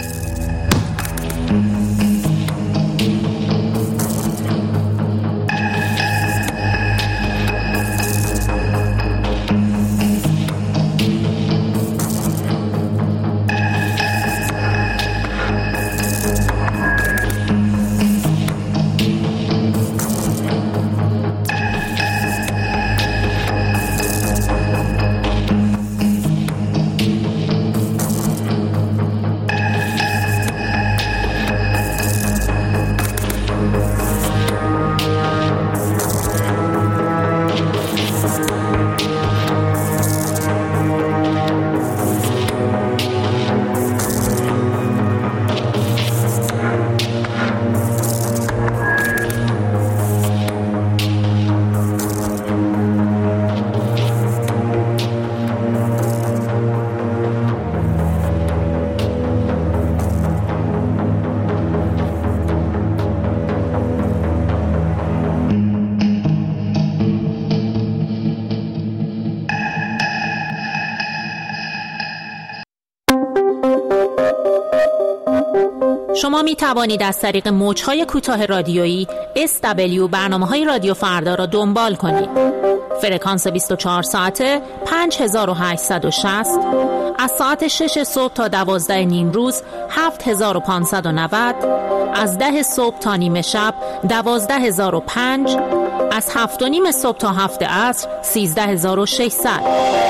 شما می توانید از طریق موج‌های کوتاه رادیویی اس دبلیو برنامه‌های رادیو فردا را دنبال کنید. فرکانس بیست و چهار ساعته پنج هزار و هشتصد و شصت، از ساعت شش صبح تا دوازده نیم روز هفت هزار و پانصد و نود، از ده صبح تا نیمه شب دوازده هزار و پنج، از هفت و نیم صبح تا هفت عصر سیزده هزار و ششصد.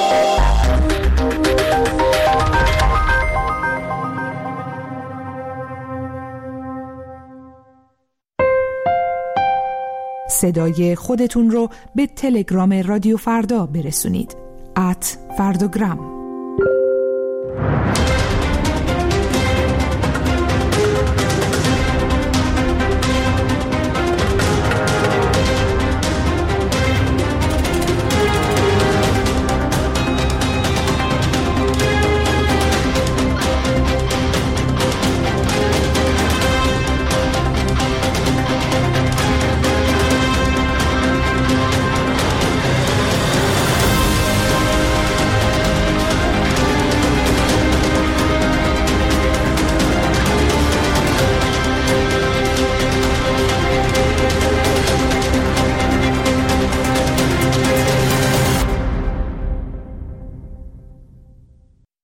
صدای خودتون رو به تلگرام رادیو فردا برسونید. ات فرداگرام.